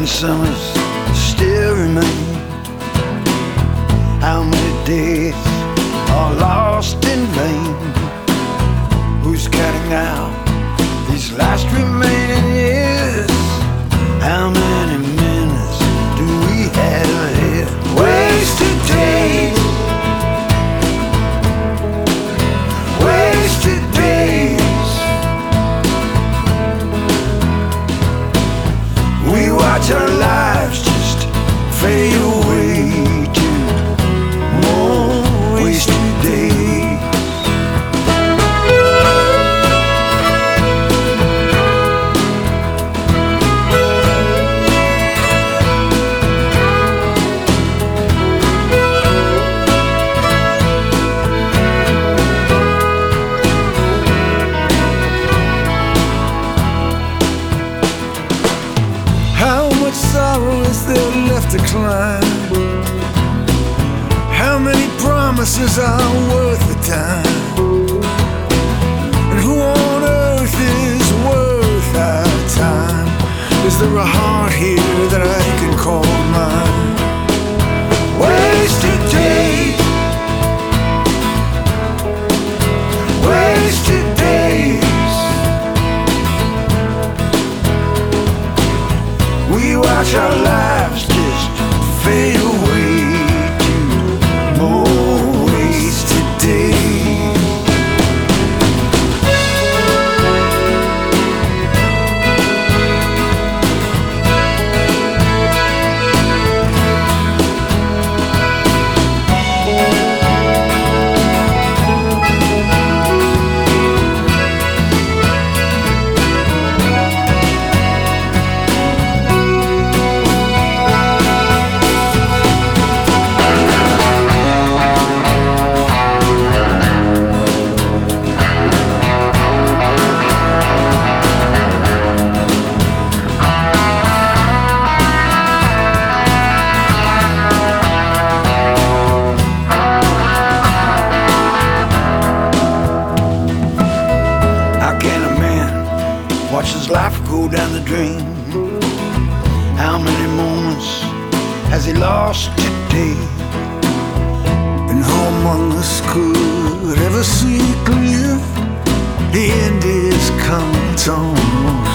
summers still remain. How many days are lost in vain? Who's counting out these last remaining years? How many minutes do we have ahead? Wasted days, wasted days. We watch our lives just fade away to more wasted days. Sorrow is there left to climb? How many promises are worth the time? And who on earth is worth our time? Is there a heart here that I can call mine? Wasted days, wasted days. We watch our lives just fade away to more wasted days. Watch his life go down the drain. How many moments has he lost today? And who among us could ever see clear? The end is come, it's on.